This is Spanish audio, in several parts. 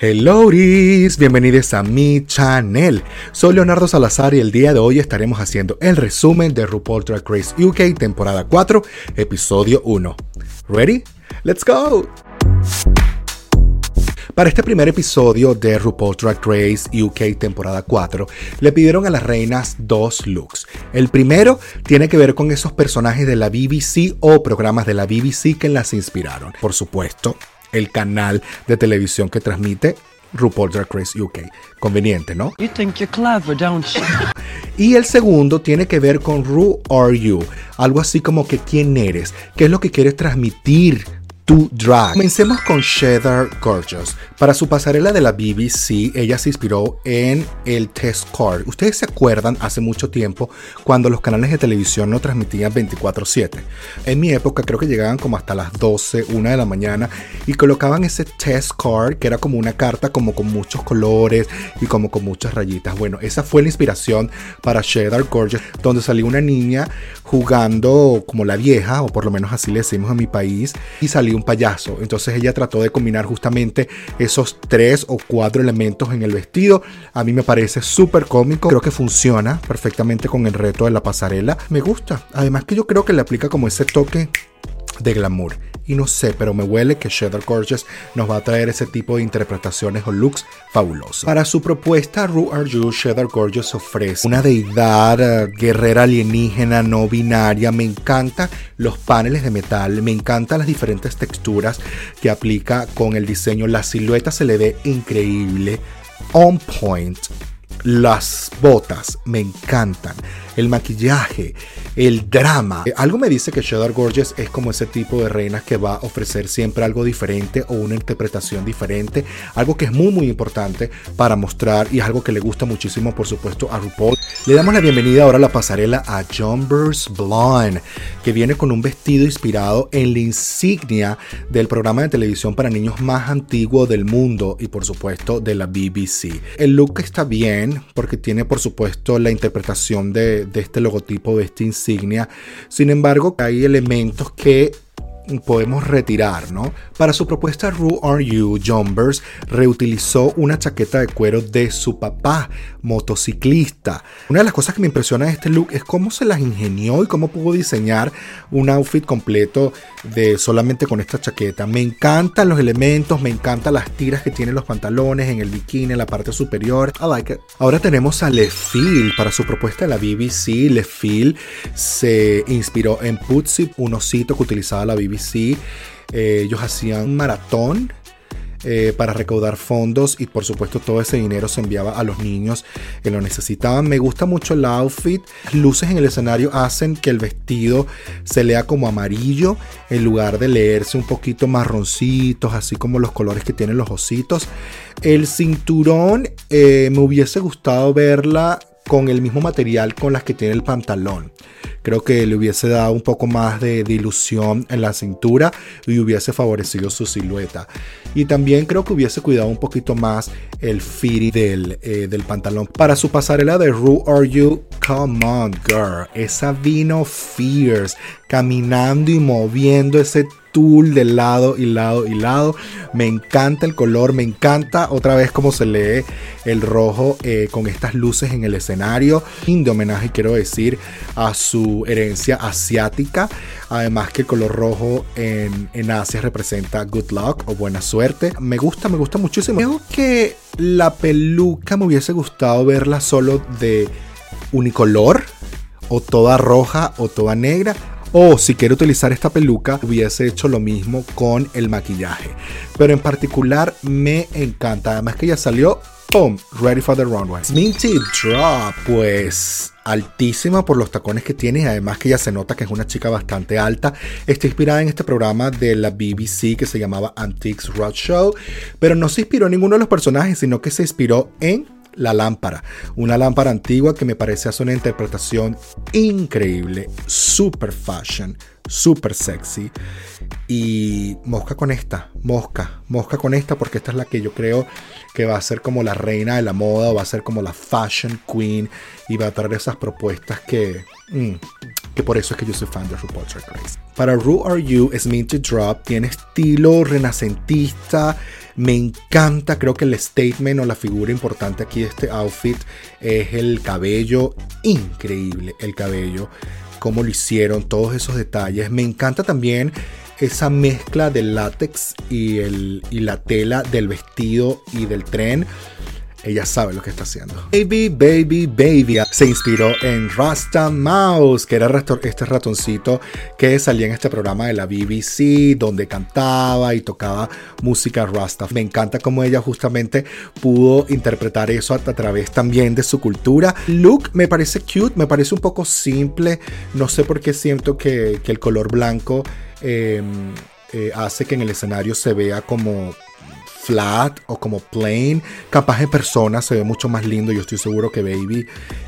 Helloris, bienvenidos a mi channel. Soy Leonardo Salazar y el día de hoy estaremos haciendo el resumen de RuPaul's Drag Race UK temporada 4, episodio 1. ¿Ready? ¡Let's go! Para este primer episodio de RuPaul's Drag Race UK temporada 4, le pidieron a las reinas dos looks. El primero tiene que ver con esos personajes de la BBC o programas de la BBC que las inspiraron. Por supuesto, el canal de televisión que transmite RuPaul's Drag Race UK. Conveniente, ¿no? You think you're clever, don't you? Y el segundo tiene que ver con Who Are You, algo así como que quién eres, qué es lo que quieres transmitir tu drag. Comencemos con Cheddar Gorgeous. Para su pasarela de la BBC, ella se inspiró en el test card. Ustedes se acuerdan hace mucho tiempo cuando los canales de televisión no transmitían 24/7. En mi época creo que llegaban como hasta las 12, 1 de la mañana y colocaban ese test card que era como una carta como con muchos colores y como con muchas rayitas. Bueno, esa fue la inspiración para Cheddar Gorgeous, donde salió una niña jugando como la vieja, o por lo menos así le decimos en mi país, y salió un payaso. Entonces ella trató de combinar justamente esos 3 o 4 elementos en el vestido. A mí me parece súper cómico. Creo que funciona perfectamente con el reto de la pasarela. Me gusta. Además que yo creo que le aplica como ese toque de glamour. Y no sé, pero me huele que Cheddar Gorgeous nos va a traer ese tipo de interpretaciones o looks fabulosos. Para su propuesta Who Are You, Cheddar Gorgeous ofrece una deidad guerrera alienígena no binaria. Me encantan los paneles de metal, me encantan las diferentes texturas que aplica con el diseño. La silueta se le ve increíble, on point. Las botas me encantan, el maquillaje, el drama. Algo me dice que Cheddar Gorgeous es como ese tipo de reina que va a ofrecer siempre algo diferente o una interpretación diferente, algo que es muy importante para mostrar y es algo que le gusta muchísimo, por supuesto, a RuPaul. Le damos la bienvenida ahora a la pasarela a Jumbers Blonde, que viene con un vestido inspirado en la insignia del programa de televisión para niños más antiguo del mundo y por supuesto de la BBC. El look está bien porque tiene por supuesto la interpretación de este logotipo, de esta insignia. Sin embargo, hay elementos que podemos retirar, ¿no? Para su propuesta Who Are You, Jumbers reutilizó una chaqueta de cuero de su papá, motociclista. Una de las cosas que me impresiona de este look es cómo se las ingenió y cómo pudo diseñar un outfit completo de solamente con esta chaqueta. Me encantan los elementos, me encantan las tiras que tienen los pantalones en el bikini, en la parte superior. I like it. Ahora tenemos a Le Fil. Para su propuesta de la BBC, Le Fil se inspiró en Pudsey, un osito que utilizaba la BBC. Ellos hacían un maratón para recaudar fondos y por supuesto todo ese dinero se enviaba a los niños que lo necesitaban. Me gusta mucho el outfit. Las luces en el escenario hacen que el vestido se lea como amarillo en lugar de leerse un poquito marroncitos, así como los colores que tienen los ositos. El cinturón me hubiese gustado verla con el mismo material con las que tiene el pantalón. Creo que le hubiese dado un poco más de ilusión en la cintura y hubiese favorecido su silueta. Y también creo que hubiese cuidado un poquito más el fit del pantalón. Para su pasarela de Who Are You, Come On Girl, esa vino fierce, caminando y moviendo ese tul de lado y lado. Me encanta el color, me encanta otra vez cómo se lee el rojo con estas luces en el escenario. De homenaje, quiero decir, a su herencia asiática. Además que el color rojo en Asia representa good luck o buena suerte. Me gusta muchísimo. Creo que la peluca me hubiese gustado verla solo de unicolor, o toda roja o toda negra. O si quiero utilizar esta peluca, hubiese hecho lo mismo con el maquillaje. Pero en particular me encanta. Además que ya salió, ¡pum! Ready for the runway. Minty Drop, pues altísima por los tacones que tiene. Y además que ya se nota que es una chica bastante alta. Está inspirada en este programa de la BBC que se llamaba Antiques Roadshow. Pero no se inspiró en ninguno de los personajes, sino que se inspiró en la lámpara, una lámpara antigua que me parece hacer una interpretación increíble, super fashion, super sexy. Y mosca con esta porque esta es la que yo creo que va a ser como la reina de la moda, o va a ser como la fashion queen y va a traer esas propuestas que por eso es que yo soy fan de RuPaul's Drag Race. Para Who Are You, Minty Drop tiene estilo renacentista, Me encanta, creo que el statement o la figura importante aquí de este outfit es el cabello. Increíble el cabello, cómo lo hicieron, todos esos detalles. Me encanta también esa mezcla del látex y la tela del vestido y del tren. Ella sabe lo que está haciendo. Baby, baby, baby. Se inspiró en Rasta Mouse, que era este ratoncito que salía en este programa de la BBC, donde cantaba y tocaba música Rasta. Me encanta cómo ella justamente pudo interpretar eso a través también de su cultura. Look me parece cute, me parece un poco simple. No sé por qué siento que el color blanco hace que en el escenario se vea como flat o como plain. Capaz en persona se ve mucho más lindo. Yo estoy seguro que Baby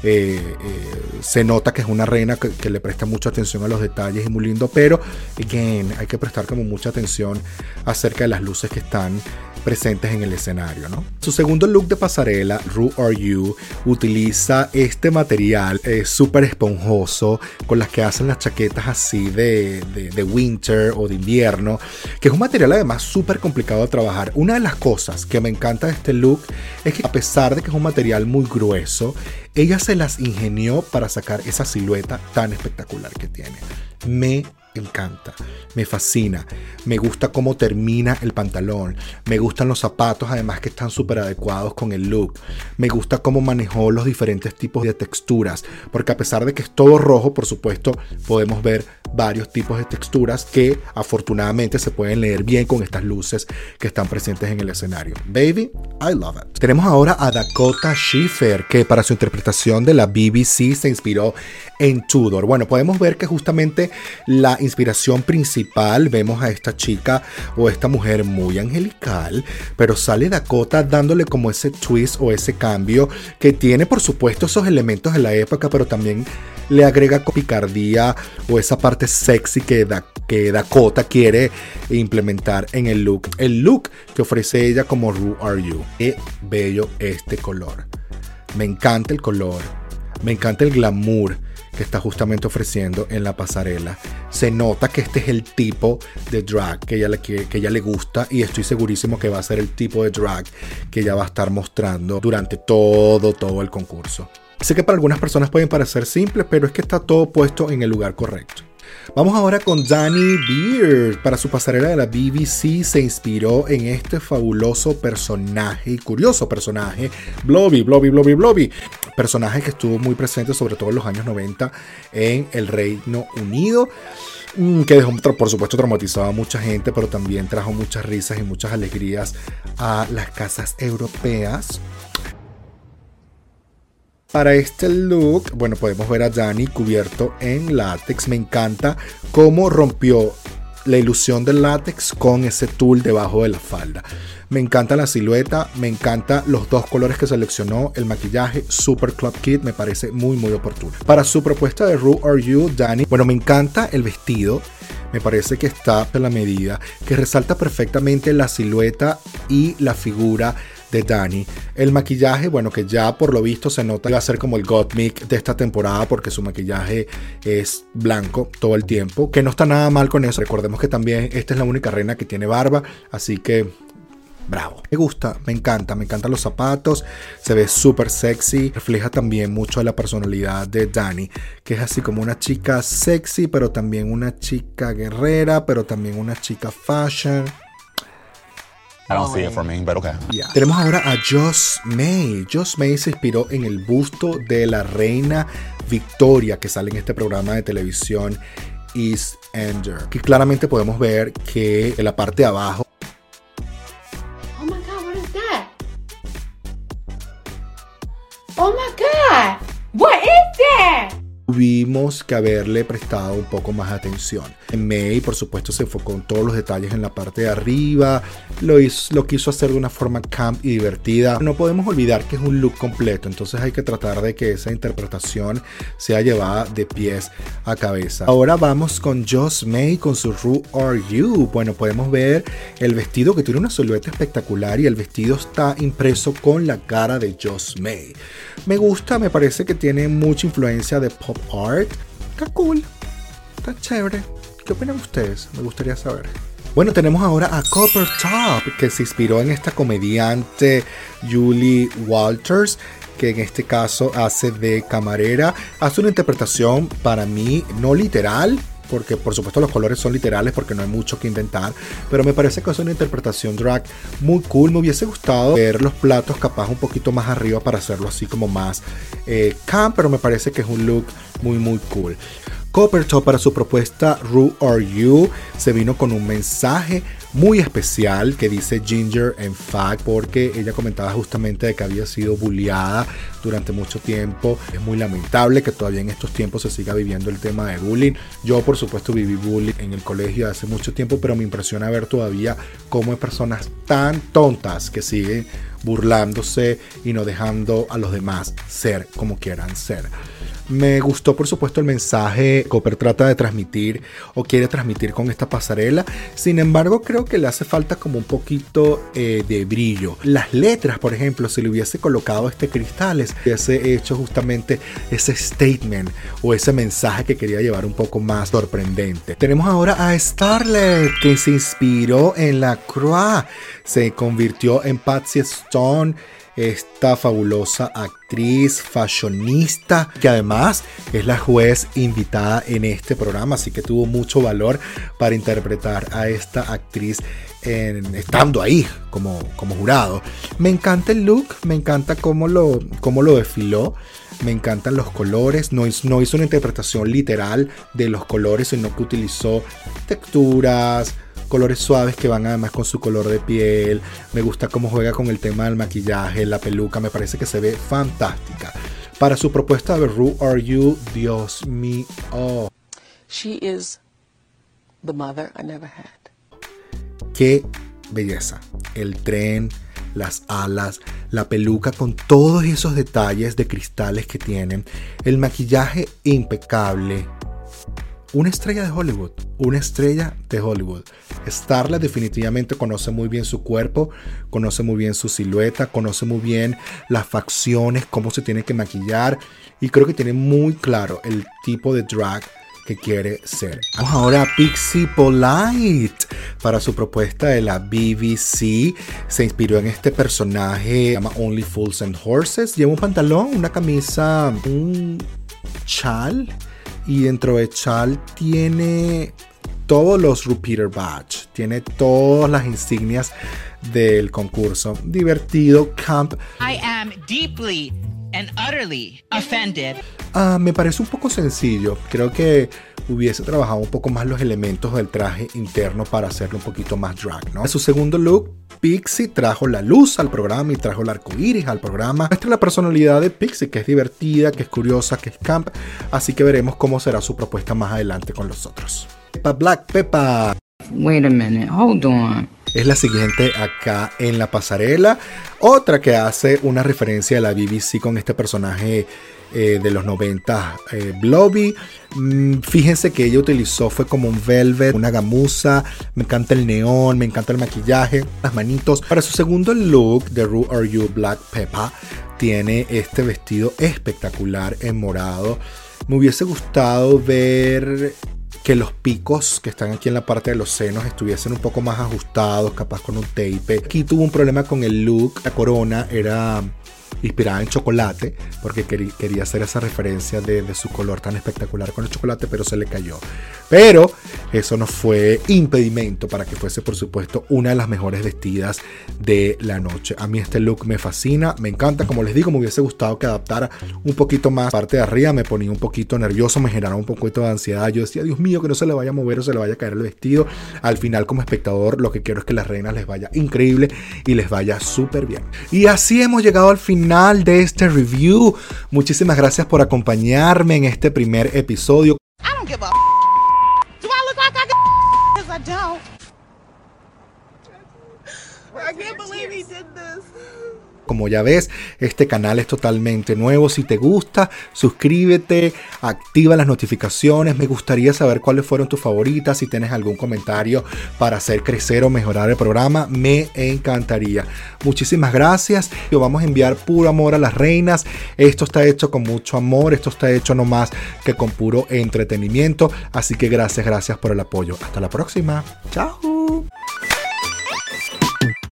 se nota que es una reina que le presta mucha atención a los detalles y muy lindo, pero again, hay que prestar como mucha atención acerca de las luces que están presentes en el escenario, ¿no? Su segundo look de pasarela, Ru Are You, utiliza este material súper esponjoso con las que hacen las chaquetas así de winter o de invierno, que es un material además súper complicado de trabajar. Una de las cosas que me encanta de este look es que a pesar de que es un material muy grueso, ella se las ingenió para sacar esa silueta tan espectacular que tiene. Me encanta, me fascina, me gusta cómo termina el pantalón, me gustan los zapatos además que están súper adecuados con el look, me gusta cómo manejó los diferentes tipos de texturas, porque a pesar de que es todo rojo, por supuesto, podemos ver varios tipos de texturas que afortunadamente se pueden leer bien con estas luces que están presentes en el escenario. Baby, I love it. Tenemos ahora a Dakota Schiffer, que para su interpretación de la BBC se inspiró en Tudor. Bueno, podemos ver que justamente la inspiración principal, vemos a esta chica o esta mujer muy angelical, pero sale Dakota dándole como ese twist o ese cambio que tiene, por supuesto, esos elementos de la época, pero también le agrega picardía o esa parte sexy que Dakota quiere implementar en el look. El look que ofrece ella como Ru Are You. Qué bello este color. Me encanta el color. Me encanta el glamour que está justamente ofreciendo en la pasarela. Se nota que este es el tipo de drag que ella le gusta, y estoy segurísimo que va a ser el tipo de drag que ella va a estar mostrando durante todo el concurso. Sé que para algunas personas pueden parecer simples, pero es que está todo puesto en el lugar correcto. Vamos ahora con Danny Beard. Para su pasarela de la BBC se inspiró en este fabuloso personaje y curioso personaje, Blobby. Personaje que estuvo muy presente sobre todo en los años 90 en el Reino Unido, que dejó por supuesto traumatizado a mucha gente, pero también trajo muchas risas y muchas alegrías a las casas europeas. Para este look, bueno, podemos ver a Danny cubierto en látex. Me encanta cómo rompió la ilusión del látex con ese tul debajo de la falda. Me encanta la silueta, me encanta los dos colores que seleccionó, el maquillaje, super club kit, me parece muy oportuno. Para su propuesta de Ru Are You, Danny, bueno, me encanta el vestido. Me parece que está a la medida, que resalta perfectamente la silueta y la figura de Danny. El maquillaje, bueno, que ya por lo visto se nota que va a ser como el Gottmik de esta temporada, porque su maquillaje es blanco todo el tiempo, que no está nada mal con eso. Recordemos que también esta es la única reina que tiene barba, así que bravo. Me gusta, me encantan los zapatos, se ve súper sexy, refleja también mucho de la personalidad de Danny, que es así como una chica sexy, pero también una chica guerrera, pero también una chica fashion. I don't see it for me, but okay. Yeah. Tenemos ahora a Joss May. Joss May se inspiró en el busto de la reina Victoria que sale en este programa de televisión EastEnders. Aquí claramente podemos ver que en la parte de abajo Oh my God, what is that? Oh my God, what is that? tuvimos que haberle prestado un poco más atención. May, por supuesto, se enfocó en todos los detalles en la parte de arriba, lo quiso hacer de una forma camp y divertida. No podemos olvidar que es un look completo, entonces hay que tratar de que esa interpretación sea llevada de pies a cabeza. Ahora vamos con Joss May con su Ru Are You. Bueno, podemos ver el vestido que tiene una silueta espectacular y el vestido está impreso con la cara de Joss May. Me gusta, me parece que tiene mucha influencia de pop art. Está cool, está chévere. ¿Qué opinan ustedes? Me gustaría saber. Bueno, tenemos ahora a Copper Top, que se inspiró en esta comediante Julie Walters, que en este caso hace de camarera. Hace una interpretación para mí no literal, porque por supuesto los colores son literales porque no hay mucho que inventar, pero me parece que es una interpretación drag muy cool. Me hubiese gustado ver los platos capaz un poquito más arriba para hacerlo así como más camp, pero me parece que es un look muy cool. Copper Top, para su propuesta Who Are You, se vino con un mensaje muy especial que dice Ginger en fact, porque ella comentaba justamente de que había sido bulleada durante mucho tiempo. Es muy lamentable que todavía en estos tiempos se siga viviendo el tema de bullying. Yo por supuesto viví bullying en el colegio hace mucho tiempo, pero me impresiona ver todavía cómo hay personas tan tontas que siguen burlándose y no dejando a los demás ser como quieran ser. Me gustó por supuesto el mensaje que Copper trata de transmitir o quiere transmitir con esta pasarela. Sin embargo, creo que le hace falta como un poquito de brillo. Las letras, por ejemplo, si le hubiese colocado cristales, hubiese hecho justamente ese statement o ese mensaje que quería llevar un poco más sorprendente. Tenemos ahora a Starlet, que se inspiró en la Croix. Se convirtió en Patsy Stone, esta fabulosa actriz fashionista, que además es la juez invitada en este programa, así que tuvo mucho valor para interpretar a esta actriz estando ahí como jurado. Me encanta el look, me encanta cómo lo desfiló, me encantan los colores. No hizo una interpretación literal de los colores, sino que utilizó texturas, colores suaves que van además con su color de piel. Me gusta cómo juega con el tema del maquillaje, la peluca, me parece que se ve fantástica. Para su propuesta de Who Are You, Dios mío. She is the mother I never had. Qué belleza. El tren, las alas, la peluca con todos esos detalles de cristales que tienen. El maquillaje impecable. Una estrella de Hollywood, una estrella de Hollywood. Starlet definitivamente conoce muy bien su cuerpo, conoce muy bien su silueta, conoce muy bien las facciones, cómo se tiene que maquillar, y creo que tiene muy claro el tipo de drag que quiere ser. Vamos ahora a Pixie Polite. Para su propuesta de la BBC, se inspiró en este personaje, se llama Only Fools and Horses. Lleva un pantalón, una camisa, un chal, y dentro de chal tiene todos los Repeater Badge, tiene todas las insignias del concurso. Divertido, camp. I am deeply and utterly offended. Me parece un poco sencillo. Creo que hubiese trabajado un poco más los elementos del traje interno para hacerlo un poquito más drag, ¿no? En su segundo look, Pixie trajo la luz al programa y trajo el arco iris al programa. Muestra la personalidad de Pixie, que es divertida, que es curiosa, que es camp. Así que veremos cómo será su propuesta más adelante con los otros. Black Peppa. Wait a minute, hold on. Es la siguiente acá en la pasarela. Otra que hace una referencia a la BBC con este personaje de los 90, Blobby. Fíjense que ella utilizó, fue como un velvet, una gamuza. Me encanta el neón, me encanta el maquillaje, las manitos. Para su segundo look de Who Are You, Black Peppa, tiene este vestido espectacular en morado. Me hubiese gustado ver que los picos que están aquí en la parte de los senos estuviesen un poco más ajustados, capaz con un tape. Aquí tuvo un problema con el look. La corona era inspirada en chocolate, porque quería hacer esa referencia de su color tan espectacular con el chocolate, pero se le cayó. Pero eso no fue impedimento para que fuese, por supuesto, una de las mejores vestidas de la noche. A mí este look me fascina, me encanta. Como les digo, me hubiese gustado que adaptara un poquito más parte de arriba. Me ponía un poquito nervioso, me generaba un poquito de ansiedad. Yo decía, Dios mío, que no se le vaya a mover o se le vaya a caer el vestido. Al final, como espectador, lo que quiero es que las reinas les vaya increíble y les vaya súper bien. Y así hemos llegado al final de este review. Muchísimas gracias por acompañarme en este primer episodio. I don't give a do I look like I got 'cause I don't. I can't believe he did this. Como ya ves, este canal es totalmente nuevo. Si te gusta, suscríbete, activa las notificaciones. Me gustaría saber cuáles fueron tus favoritas. Si tienes algún comentario para hacer crecer o mejorar el programa, me encantaría. Muchísimas gracias. Vamos a enviar puro amor a las reinas. Esto está hecho con mucho amor. Esto está hecho no más que con puro entretenimiento. Así que gracias por el apoyo. Hasta la próxima. Chao.